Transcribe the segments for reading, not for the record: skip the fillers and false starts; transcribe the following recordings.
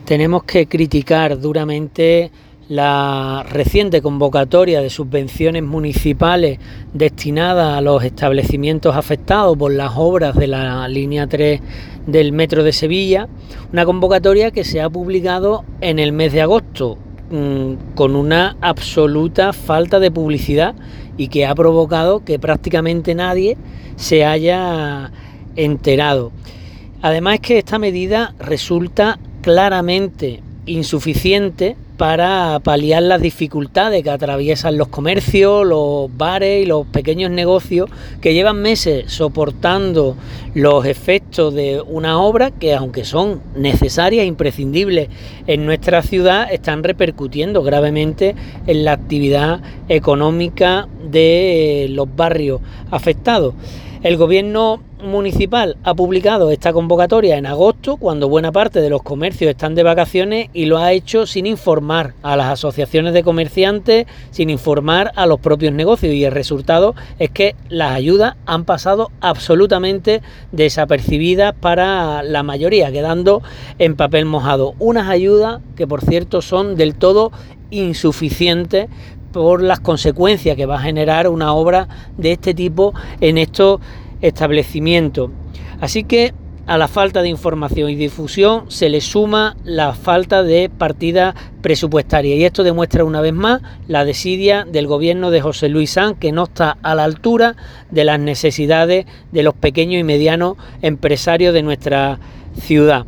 Tenemos que criticar duramente la reciente convocatoria de subvenciones municipales destinadas a los establecimientos afectados por las obras de la línea 3 del Metro de Sevilla, una convocatoria que se ha publicado en el mes de agosto con una absoluta falta de publicidad y que ha provocado que prácticamente nadie se haya enterado. Además es que esta medida resulta claramente insuficiente para paliar las dificultades que atraviesan los comercios, los bares y los pequeños negocios que llevan meses soportando los efectos de una obra que, aunque son necesarias e imprescindibles en nuestra ciudad, están repercutiendo gravemente en la actividad económica de los barrios afectados. El gobierno municipal ha publicado esta convocatoria en agosto, cuando buena parte de los comercios están de vacaciones, y lo ha hecho sin informar a las asociaciones de comerciantes, sin informar a los propios negocios, y el resultado es que las ayudas han pasado absolutamente desapercibidas para la mayoría, quedando en papel mojado. Unas ayudas que, por cierto, son del todo insuficientes por las consecuencias que va a generar una obra de este tipo en estos establecimientos. Así que a la falta de información y difusión se le suma la falta de partidas presupuestarias, y esto demuestra una vez más la desidia del gobierno de José Luis Sanz, que no está a la altura de las necesidades de los pequeños y medianos empresarios de nuestra ciudad.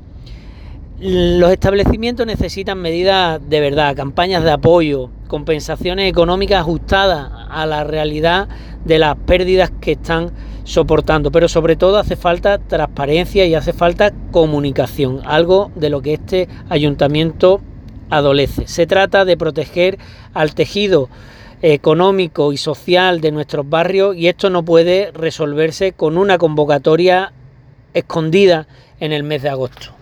Los establecimientos necesitan medidas de verdad, campañas de apoyo, compensaciones económicas ajustadas a la realidad de las pérdidas que están soportando, pero sobre todo hace falta transparencia y hace falta comunicación, algo de lo que este ayuntamiento adolece. Se trata de proteger al tejido económico y social de nuestros barrios, y esto no puede resolverse con una convocatoria escondida en el mes de agosto.